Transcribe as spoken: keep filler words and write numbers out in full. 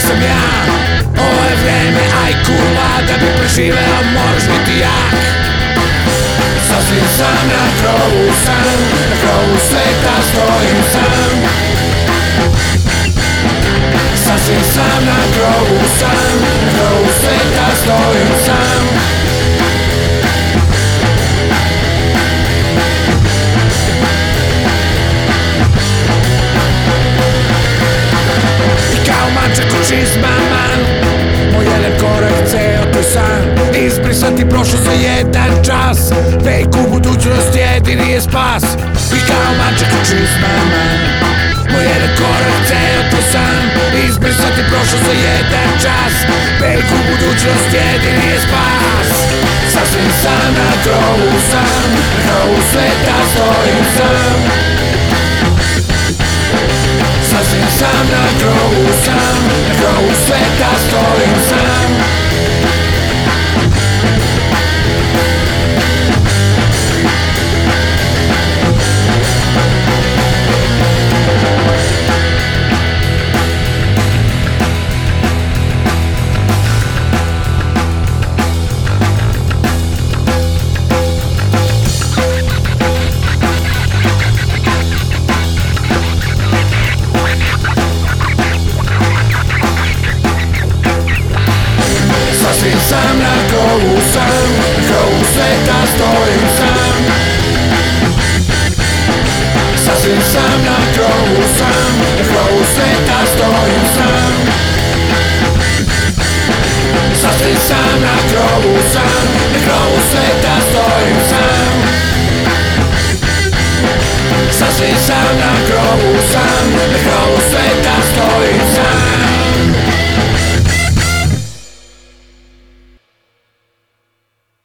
sam ja. Ovo je vreme ajkula, da bi preživeo moraš biti jak. Sasvim sam na krovu sam, na krovu sveta stojim sam. Sasvim sam na krovu sam, na krovu sveta stojim sam. Mačak u čizmama, moj jedan korak ceo tvoj san. Izbrisati prošlo za jedan čas, vek u budućnost jedini je spas. I kao mačak u čizmama, moj jedan korak ceo tvoj san. Izbrisati prošlo za jedan čas, vek u budućnost jedini je spas. Sasvim sam na krovu sam, na krovu sveta stojim sam. Sasvim sam na krovu sam, na krovu sveta stojim sam. Sasvim sam na krovu sam, na krovu sveta stojim